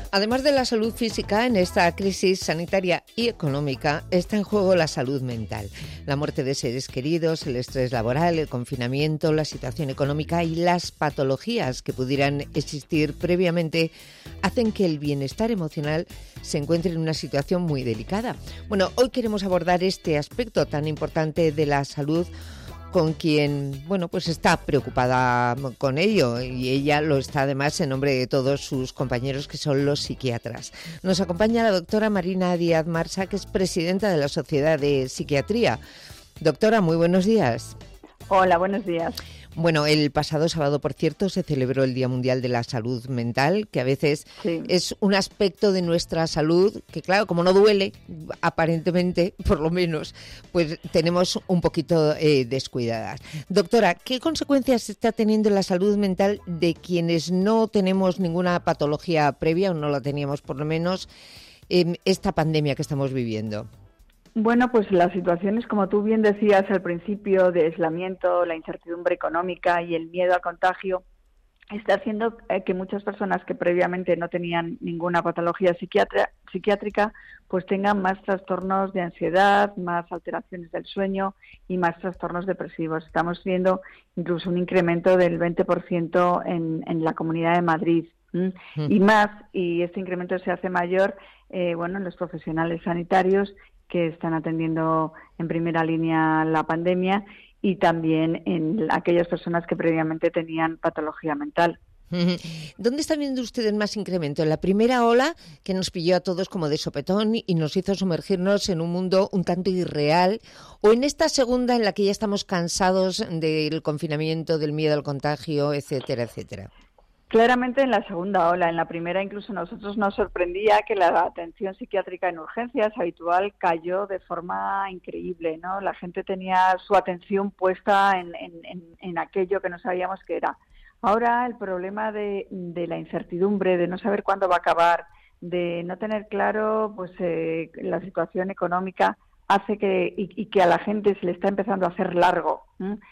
Además de la salud física, en esta crisis sanitaria y económica está en juego la salud mental. La muerte de seres queridos, el estrés laboral, el confinamiento, la situación económica y las patologías que pudieran existir previamente hacen que el bienestar emocional se encuentre en una situación muy delicada. Bueno, hoy queremos abordar este aspecto tan importante de la salud con quien, pues está preocupada con ello, y ella lo está además en nombre de todos sus compañeros que son los psiquiatras. Nos acompaña la doctora Marina Díaz Marsa, que es presidenta de la Sociedad de Psiquiatría. Doctora, muy buenos días. Hola, buenos días. Bueno, el pasado sábado, por cierto, se celebró el Día Mundial de la Salud Mental, que a veces es un aspecto de nuestra salud que, claro, como no duele, aparentemente, por lo menos, pues tenemos un poquito descuidadas. Doctora, ¿qué consecuencias está teniendo la salud mental de quienes no tenemos ninguna patología previa, o no la teníamos por lo menos, en esta pandemia que estamos viviendo? Bueno, pues las situaciones, como tú bien decías al principio, de aislamiento, la incertidumbre económica y el miedo al contagio, está haciendo que muchas personas que previamente no tenían ninguna patología psiquiátrica, pues tengan más trastornos de ansiedad, más alteraciones del sueño y más trastornos depresivos. Estamos viendo incluso un incremento del 20% en la Comunidad de Madrid. Y este incremento se hace mayor en los profesionales sanitarios que están atendiendo en primera línea la pandemia, y también en aquellas personas que previamente tenían patología mental. ¿Dónde están viendo ustedes más incremento? ¿En la primera ola, que nos pilló a todos como de sopetón y nos hizo sumergirnos en un mundo un tanto irreal? ¿O en esta segunda, en la que ya estamos cansados del confinamiento, del miedo al contagio, etcétera, etcétera? Claramente en la segunda ola. En la primera incluso nosotros nos sorprendía que la atención psiquiátrica en urgencias habitual cayó de forma increíble, ¿no? La gente tenía su atención puesta en aquello que no sabíamos qué era. Ahora el problema de la incertidumbre, de no saber cuándo va a acabar, de no tener claro la situación económica, hace que a la gente se le está empezando a hacer largo,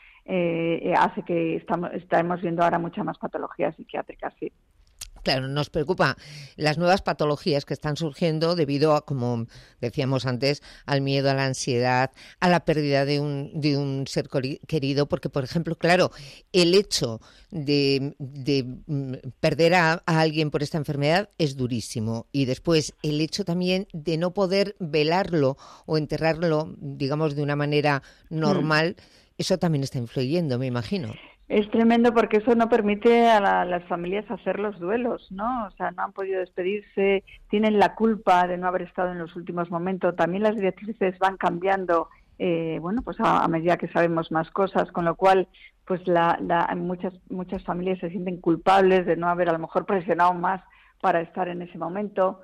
hace que estamos viendo ahora muchas más patologías psiquiátricas, sí. Claro, nos preocupa las nuevas patologías que están surgiendo debido a, como decíamos antes, al miedo, a la ansiedad, a la pérdida de un ser querido, porque, por ejemplo, claro, el hecho de perder a alguien por esta enfermedad es durísimo, y después el hecho también de no poder velarlo o enterrarlo, digamos, de una manera normal, eso también está influyendo, me imagino. Es tremendo, porque eso no permite a las familias hacer los duelos, ¿no? O sea, no han podido despedirse, tienen la culpa de no haber estado en los últimos momentos. También las directrices van cambiando, a medida que sabemos más cosas, con lo cual, pues muchas familias se sienten culpables de no haber a lo mejor presionado más para estar en ese momento.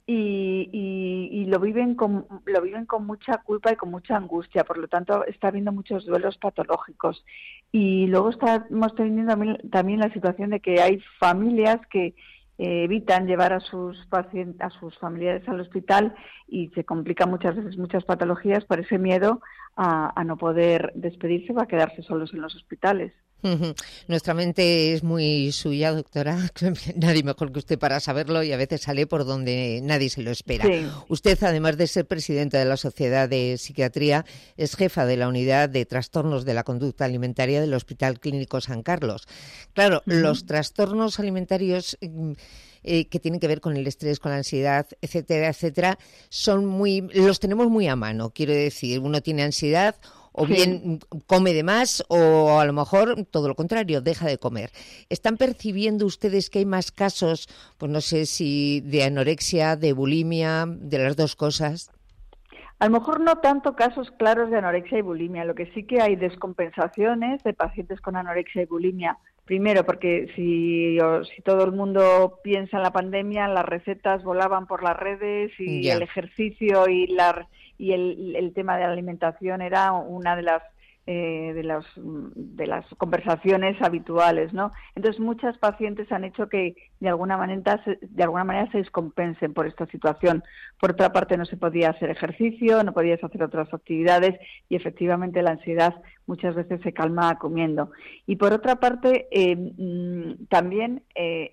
Y lo viven con mucha culpa y con mucha angustia. Por lo tanto, está habiendo muchos duelos patológicos. Y luego estamos teniendo también la situación de que hay familias que evitan llevar a sus familiares al hospital, y se complican muchas veces muchas patologías por ese miedo a no poder despedirse o a quedarse solos en los hospitales. Nuestra mente es muy suya, doctora. Nadie mejor que usted para saberlo, y a veces sale por donde nadie se lo espera. Sí. Usted, además de ser presidenta de la Sociedad de Psiquiatría, es jefa de la Unidad de Trastornos de la Conducta Alimentaria del Hospital Clínico San Carlos. Claro, los trastornos alimentarios que tienen que ver con el estrés, con la ansiedad, etcétera, etcétera, los tenemos muy a mano. Quiero decir, uno tiene ansiedad, o bien come de más, o a lo mejor todo lo contrario, deja de comer. ¿Están percibiendo ustedes que hay más casos, pues no sé si de anorexia, de bulimia, de las dos cosas? A lo mejor no tanto casos claros de anorexia y bulimia. Lo que sí que hay descompensaciones de pacientes con anorexia y bulimia. Primero, porque si todo el mundo piensa en la pandemia, las recetas volaban por las redes, y el ejercicio y el tema de la alimentación era una de las de las conversaciones habituales, ¿no? Entonces muchas pacientes han hecho que de alguna manera se descompensen por esta situación. Por otra parte, no se podía hacer ejercicio, no podías hacer otras actividades y efectivamente la ansiedad muchas veces se calma comiendo. Y por otra parte, también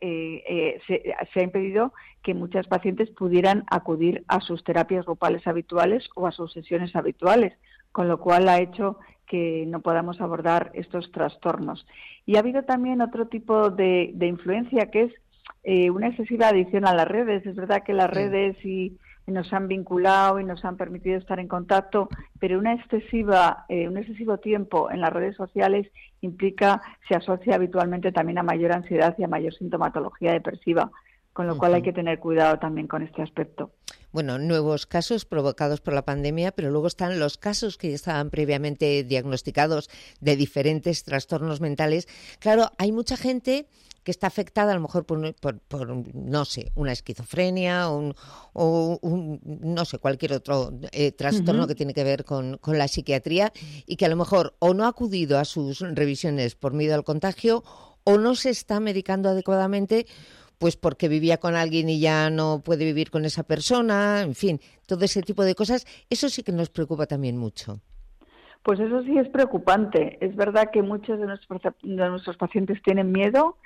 se ha impedido que muchas pacientes pudieran acudir a sus terapias grupales habituales o a sus sesiones habituales, con lo cual ha hecho que no podamos abordar estos trastornos. Y ha habido también otro tipo de influencia, que es una excesiva adicción a las redes. Es verdad que las redes nos han vinculado y nos han permitido estar en contacto, pero un excesivo tiempo en las redes sociales se asocia habitualmente también a mayor ansiedad y a mayor sintomatología depresiva, con lo cual hay que tener cuidado también con este aspecto. Bueno, nuevos casos provocados por la pandemia, pero luego están los casos que ya estaban previamente diagnosticados de diferentes trastornos mentales. Claro, hay mucha gente que está afectada a lo mejor por no sé, una esquizofrenia o no sé, cualquier otro trastorno que tiene que ver con la psiquiatría, y que a lo mejor o no ha acudido a sus revisiones por miedo al contagio o no se está medicando adecuadamente, pues porque vivía con alguien y ya no puede vivir con esa persona, en fin, todo ese tipo de cosas. Eso sí que nos preocupa también mucho. Pues eso sí es preocupante. Es verdad que muchos de nuestros pacientes tienen miedo.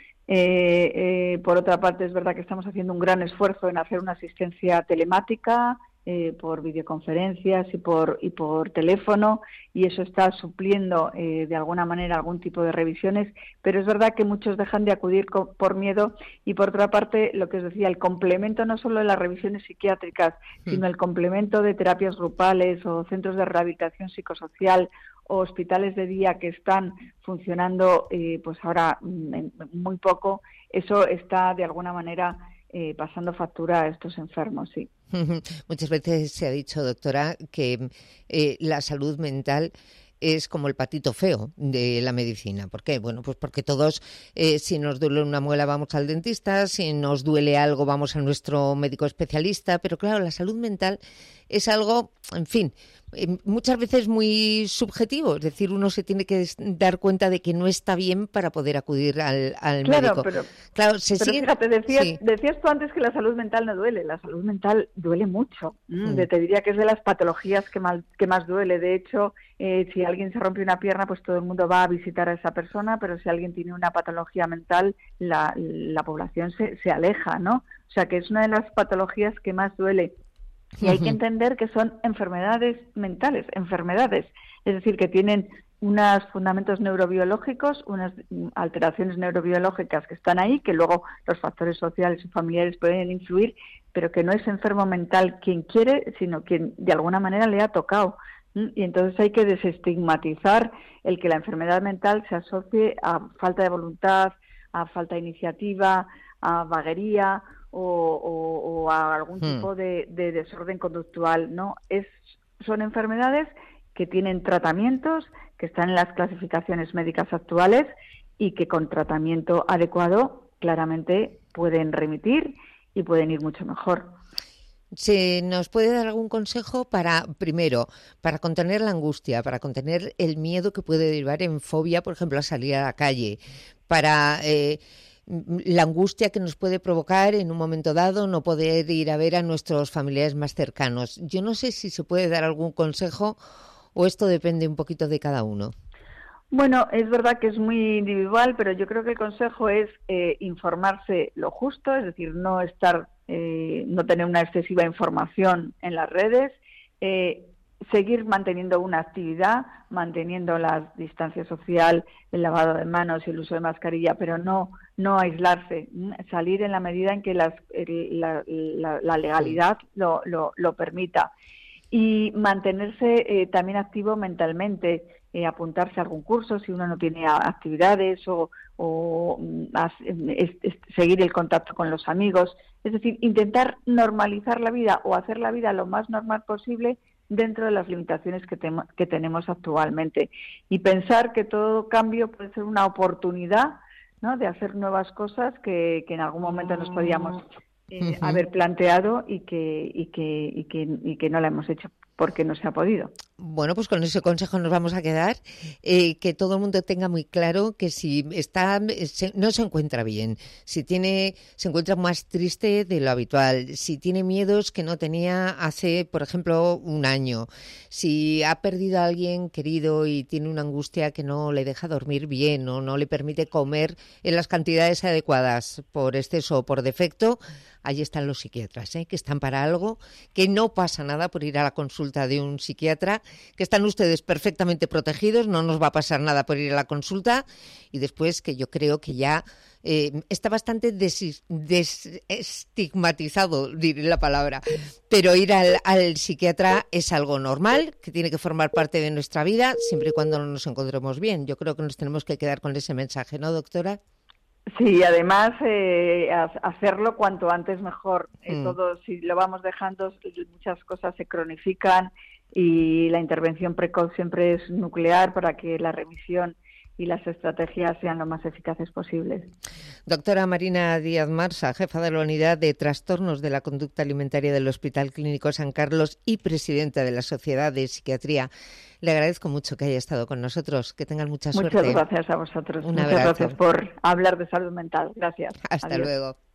Por otra parte, es verdad que estamos haciendo un gran esfuerzo en hacer una asistencia telemática, por videoconferencias y por teléfono, y eso está supliendo de alguna manera algún tipo de revisiones, pero es verdad que muchos dejan de acudir por miedo. Y por otra parte, lo que os decía, el complemento no solo de las revisiones psiquiátricas, sino el complemento de terapias grupales o centros de rehabilitación psicosocial o hospitales de día que están funcionando pues ahora muy poco, eso está de alguna manera pasando factura a estos enfermos, sí. Muchas veces se ha dicho, doctora, que la salud mental es como el patito feo de la medicina. ¿Por qué? Bueno, pues porque todos, si nos duele una muela, vamos al dentista, si nos duele algo, vamos a nuestro médico especialista, pero claro, la salud mental es algo, en fin, muchas veces muy subjetivo. Es decir, uno se tiene que dar cuenta de que no está bien para poder acudir al médico. Pero sigue... fíjate, decías tú antes que la salud mental no duele. La salud mental duele mucho. Te diría que es de las patologías que más duele. De hecho, si alguien se rompe una pierna, pues todo el mundo va a visitar a esa persona, pero si alguien tiene una patología mental, la población se aleja, ¿no? O sea, que es una de las patologías que más duele. Y hay que entender que son enfermedades mentales, es decir, que tienen unos fundamentos neurobiológicos, unas alteraciones neurobiológicas que están ahí, que luego los factores sociales y familiares pueden influir, pero que no es enfermo mental quien quiere, sino quien de alguna manera le ha tocado. Y entonces hay que desestigmatizar el que la enfermedad mental se asocie a falta de voluntad, a falta de iniciativa, a vaguería o a algún tipo de desorden conductual, ¿no? Son enfermedades que tienen tratamientos, que están en las clasificaciones médicas actuales y que con tratamiento adecuado claramente pueden remitir y pueden ir mucho mejor. ¿Se nos puede dar algún consejo para contener la angustia, para contener el miedo que puede derivar en fobia, por ejemplo, a salir a la calle, para la angustia que nos puede provocar en un momento dado no poder ir a ver a nuestros familiares más cercanos? Yo no sé si se puede dar algún consejo o esto depende un poquito de cada uno. Bueno, es verdad que es muy individual, pero yo creo que el consejo es informarse lo justo, es decir, no tener una excesiva información en las redes, seguir manteniendo una actividad, manteniendo la distancia social, el lavado de manos y el uso de mascarilla, pero no aislarse, salir en la medida en que la legalidad lo permita. Y mantenerse también activo mentalmente, apuntarse a algún curso si uno no tiene actividades o seguir el contacto con los amigos. Es decir, intentar normalizar la vida o hacer la vida lo más normal posible dentro de las limitaciones que tenemos actualmente. Y pensar que todo cambio puede ser una oportunidad, ¿no?, de hacer nuevas cosas que en algún momento nos podíamos haber planteado y que no la hemos hecho porque no se ha podido. Bueno, pues con ese consejo nos vamos a quedar, que todo el mundo tenga muy claro que si no se encuentra bien, se encuentra más triste de lo habitual, si tiene miedos que no tenía hace, por ejemplo, un año, si ha perdido a alguien querido y tiene una angustia que no le deja dormir bien o no le permite comer en las cantidades adecuadas por exceso o por defecto, ahí están los psiquiatras, que están para algo, que no pasa nada por ir a la consulta de un psiquiatra, que están ustedes perfectamente protegidos, no nos va a pasar nada por ir a la consulta, y después que yo creo que ya está bastante desestigmatizado, diré la palabra, pero ir al psiquiatra es algo normal, que tiene que formar parte de nuestra vida, siempre y cuando no nos encontremos bien. Yo creo que nos tenemos que quedar con ese mensaje, ¿no, doctora? Sí, además hacerlo cuanto antes mejor. Todo, si lo vamos dejando, muchas cosas se cronifican y la intervención precoz siempre es nuclear para que la remisión y las estrategias sean lo más eficaces posibles. Doctora Marina Díaz Marsa, jefa de la Unidad de Trastornos de la Conducta Alimentaria del Hospital Clínico San Carlos y presidenta de la Sociedad de Psiquiatría. Le agradezco mucho que haya estado con nosotros. Que tengan mucha suerte. Muchas gracias a vosotros. Un Muchas abrazo. Gracias por hablar de salud mental. Gracias. Hasta Adiós. luego.